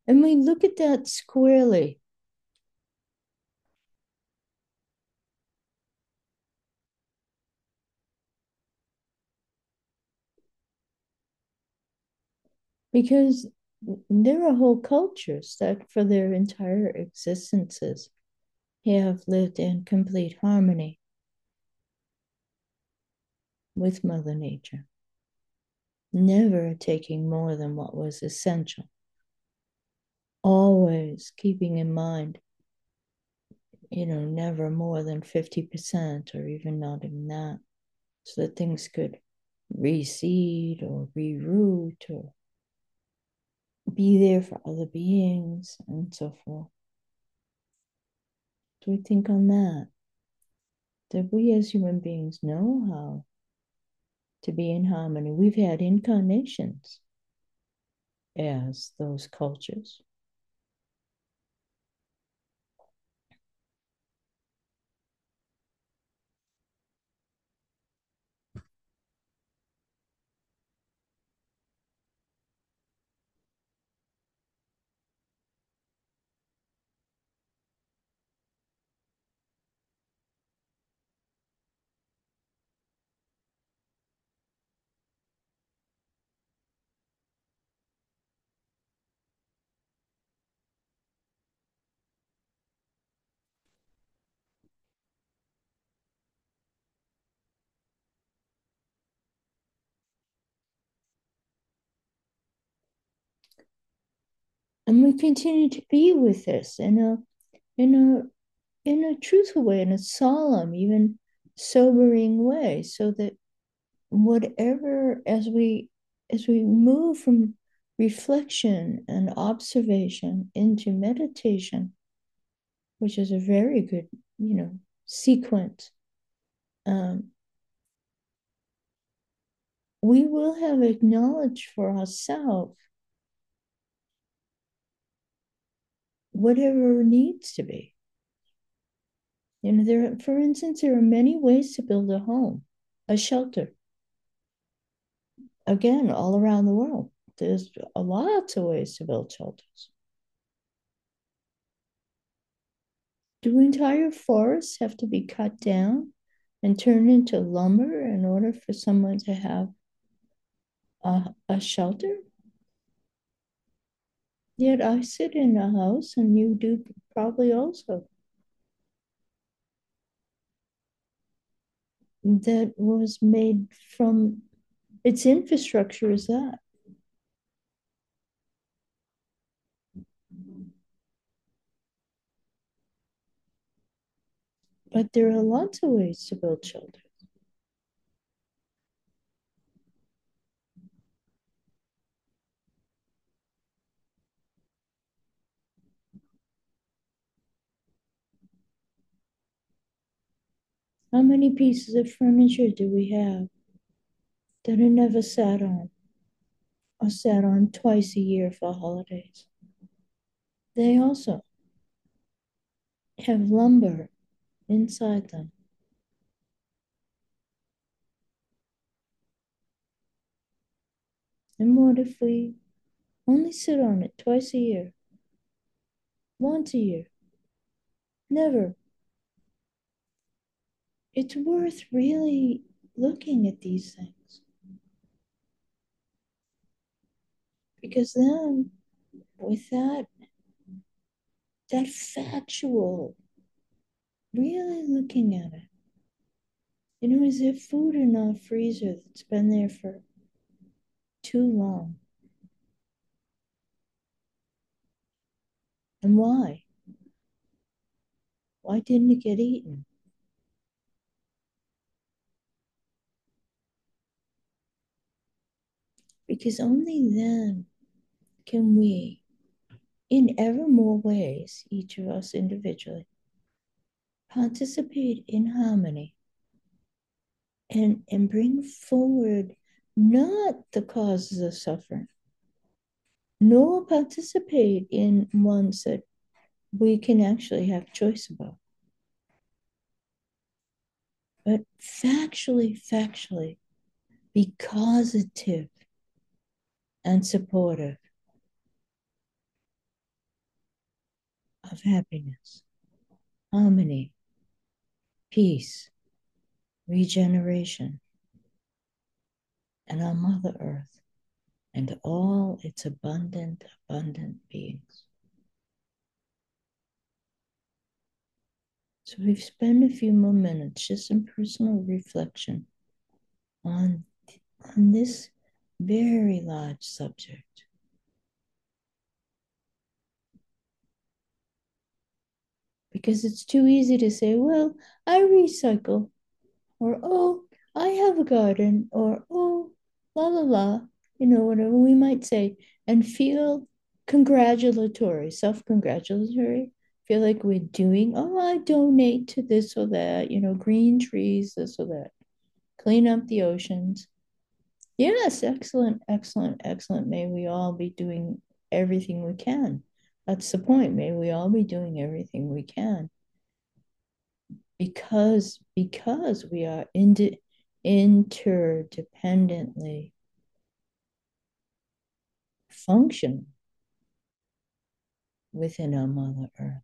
And we look at that squarely because there are whole cultures that for their entire existences have lived in complete harmony with Mother Nature, never taking more than what was essential, always keeping in mind, never more than 50% or even not even that, so that things could reseed or reroot or be there for other beings and so forth. Do we think on that? That we as human beings know how to be in harmony? We've had incarnations as those cultures. And we continue to be with this in a truthful way, in a solemn, even sobering way, so that whatever as we move from reflection and observation into meditation, which is a very good, sequence, um, we will have acknowledged for ourselves whatever needs to be. For instance, there are many ways to build a home, a shelter. Again, all around the world, there's a lots of ways to build shelters. Do entire forests have to be cut down and turned into lumber in order for someone to have a shelter? Yet I sit in a house, and you do probably also, that was made from its infrastructure is that. But there are lots of ways to build shelters. How many pieces of furniture do we have that are never sat on or sat on twice a year for holidays? They also have lumber inside them. And what if we only sit on it twice a year, once a year? Never. It's worth really looking at these things, because then, with that factual, really looking at it, is there food in our freezer that's been there for too long? And why? Why didn't it get eaten? Because only then can we, in ever more ways, each of us individually, participate in harmony and bring forward not the causes of suffering, nor participate in ones that we can actually have choice about, but factually be causative and supportive of happiness, harmony, peace, regeneration, and our Mother Earth and all its abundant, abundant beings. So we've spent a few more minutes just in personal reflection on, on this very large subject. Because it's too easy to say, well, I recycle, or oh, I have a garden, or oh, la la la, whatever we might say, and feel congratulatory, self congratulatory, feel like we're doing, oh, I donate to this or that, green trees, this or that, clean up the oceans. Yes, excellent, excellent, excellent. May we all be doing everything we can. That's the point. May we all be doing everything we can because we are interdependently function within our Mother Earth.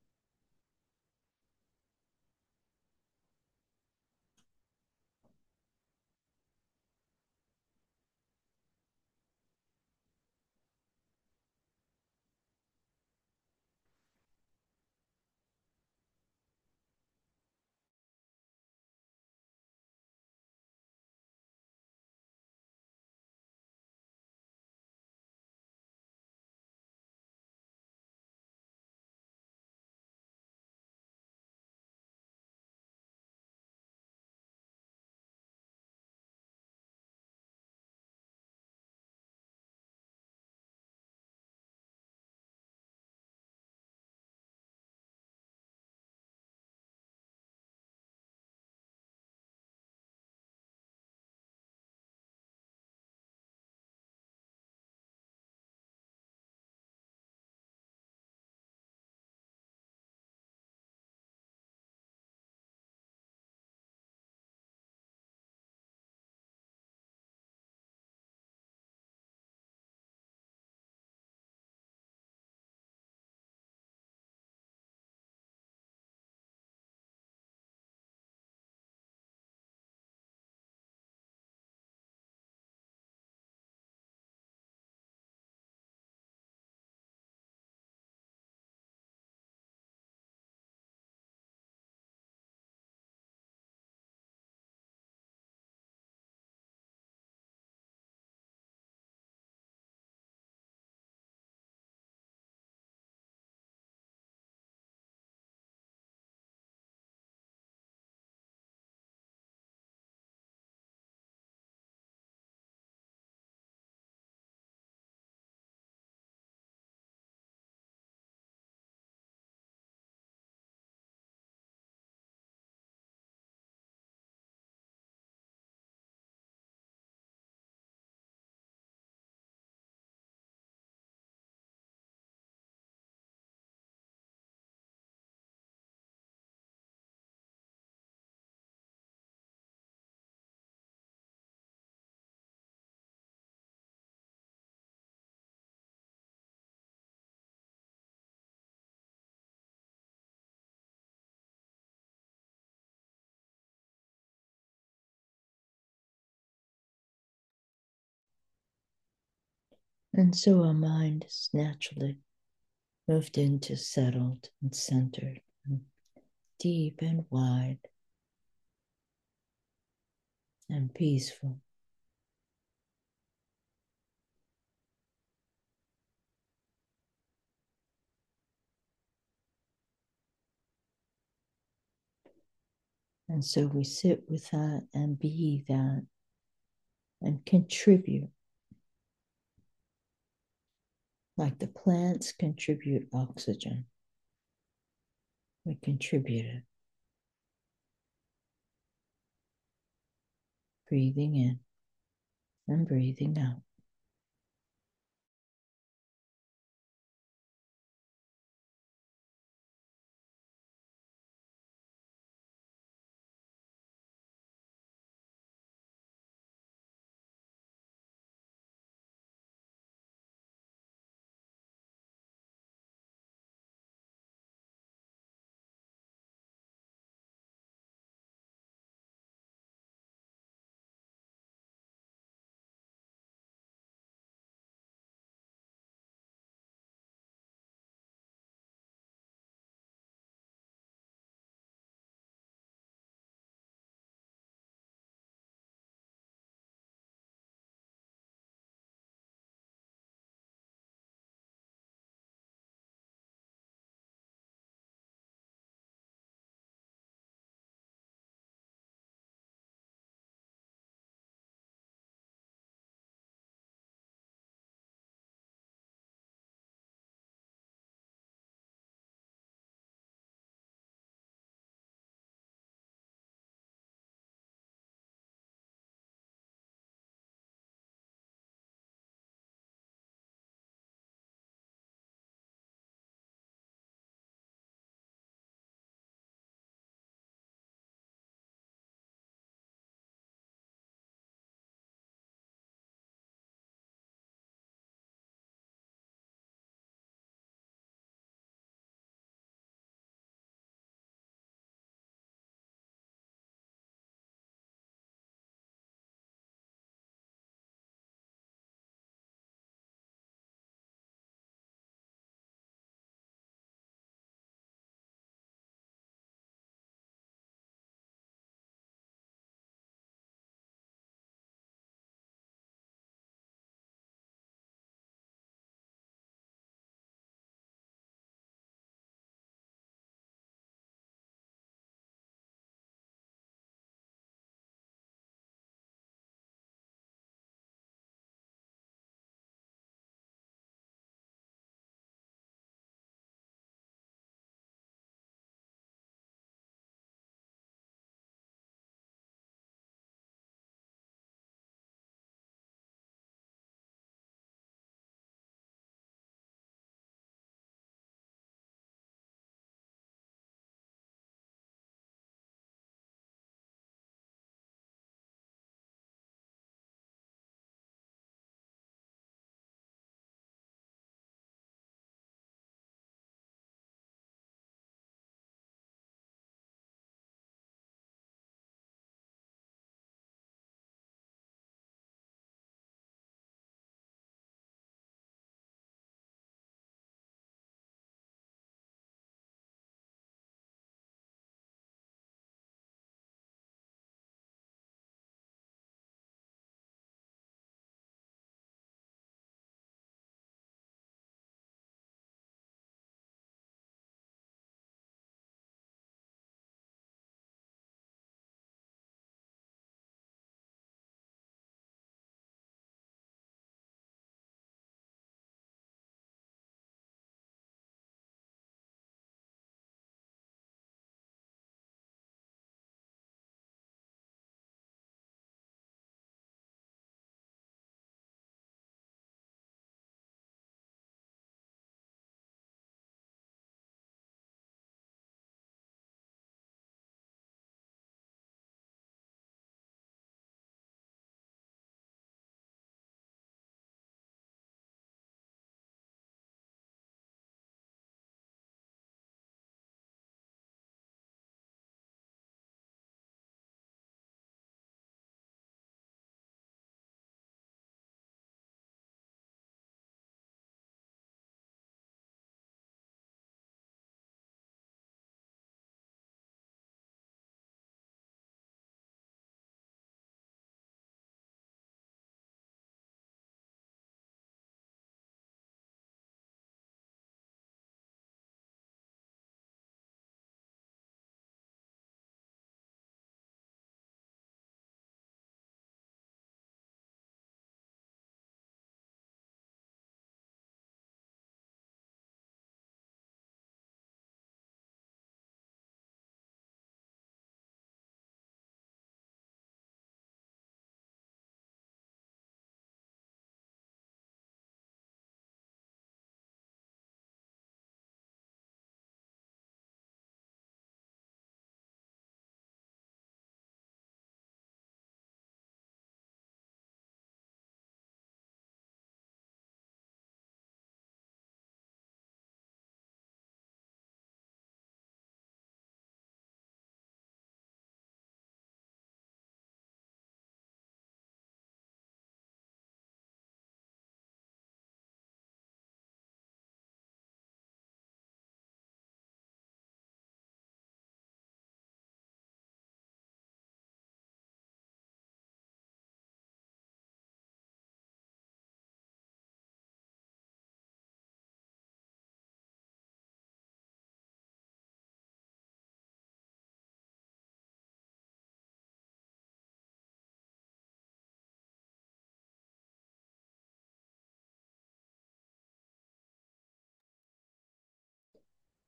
And so our mind is naturally moved into settled and centered, and deep and wide and peaceful. And so we sit with that and be that and contribute like the plants contribute oxygen. We contribute it, breathing in and breathing out.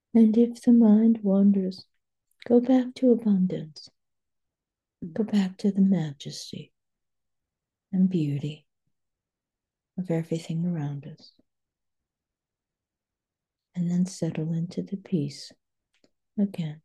And if the mind wanders, go back to abundance, go back to the majesty and beauty of everything around us, and then settle into the peace again.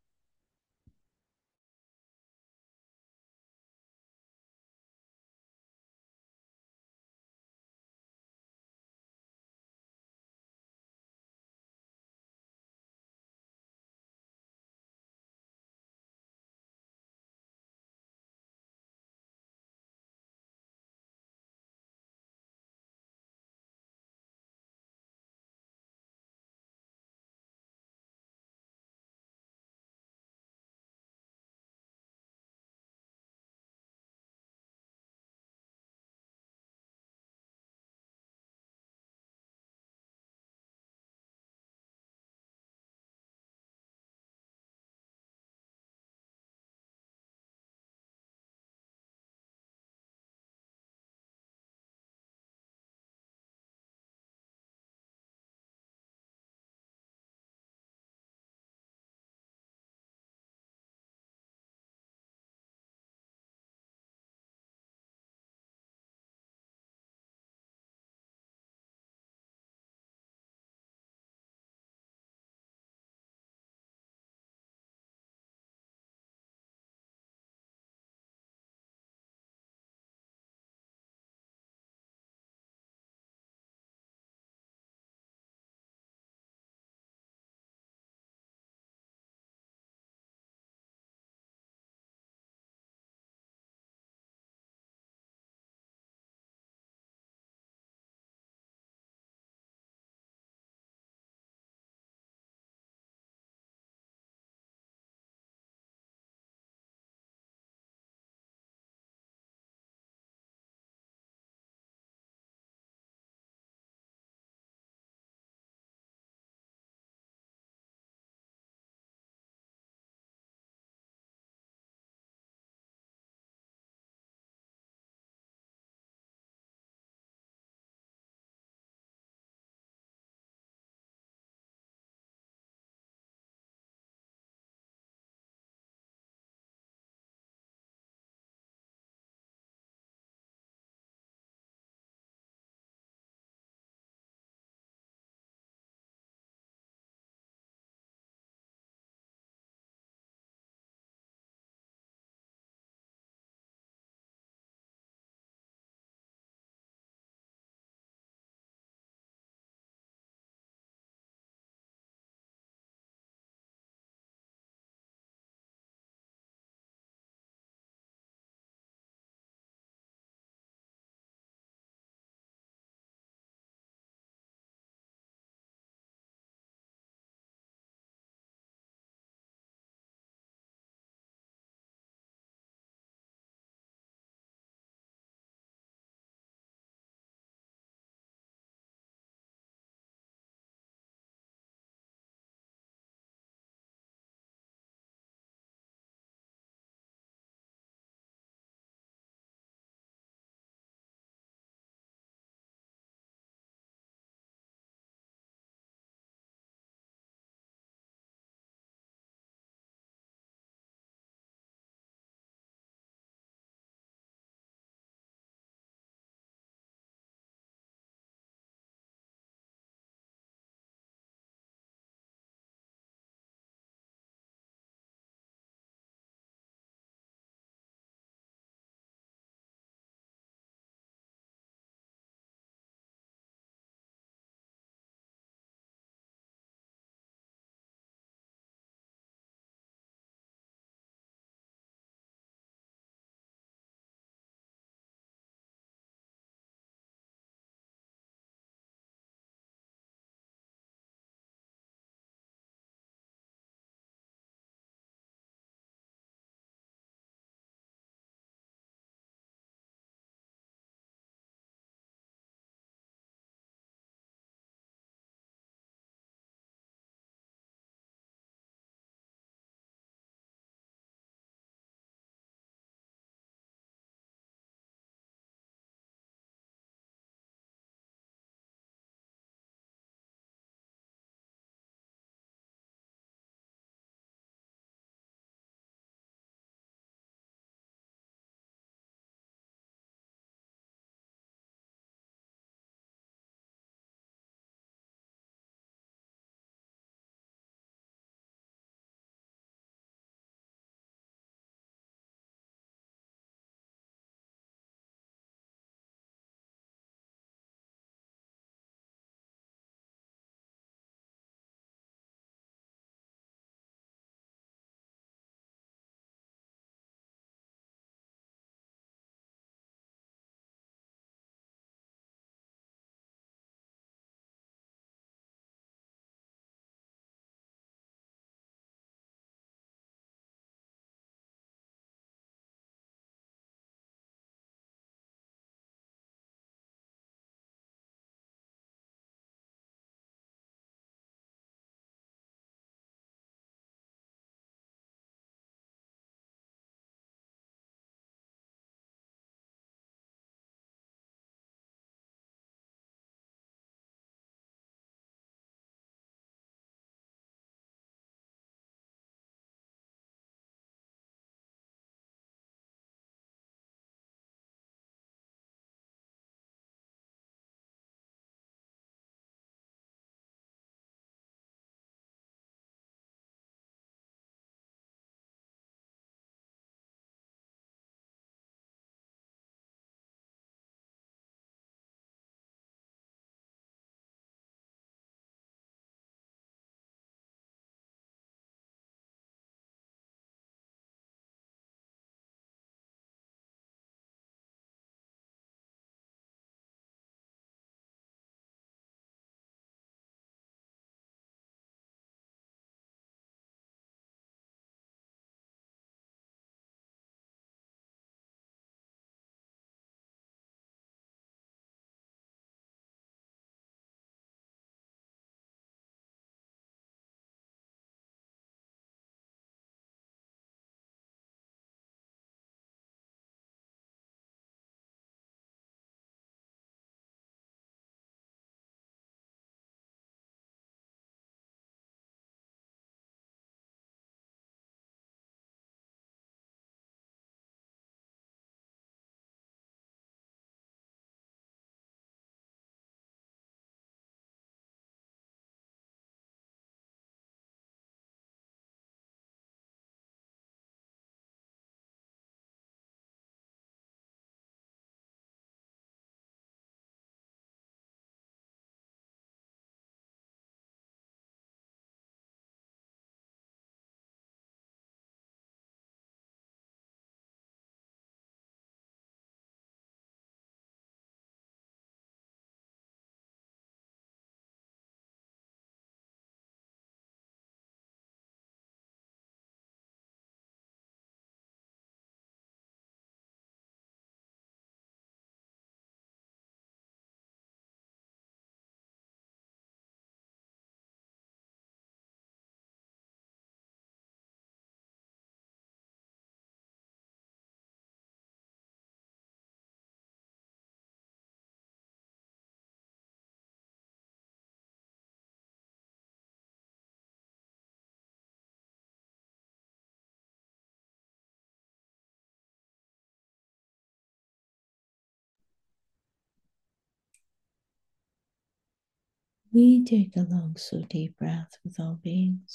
We take a long, slow, deep breath with all beings,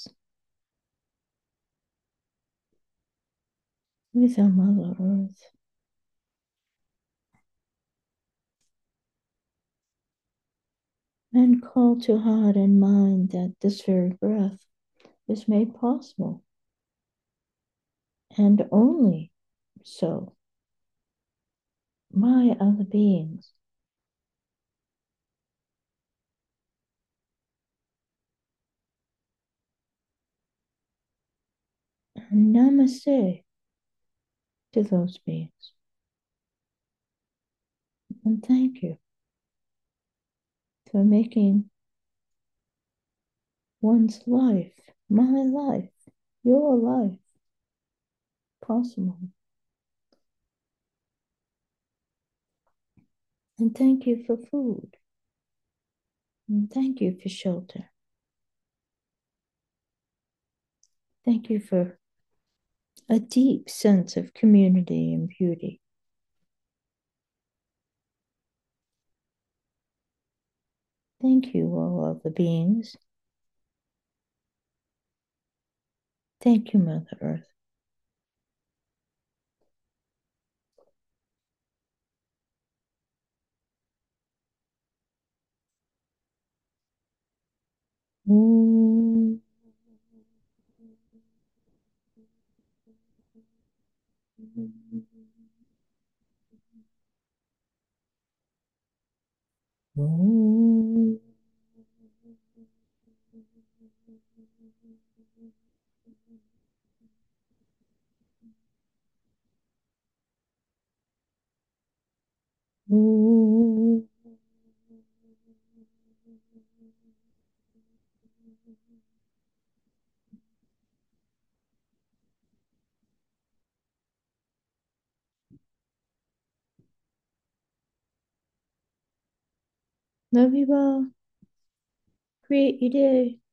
with our Mother Earth, and call to heart and mind that this very breath is made possible, and only so by other beings. And namaste to those beings. And thank you for making one's life, my life, your life possible. And thank you for food. And thank you for shelter. Thank you for a deep sense of community and beauty. Thank you, all other beings. Thank you, Mother Earth. Om. Om. Om. Love you all. Create your day.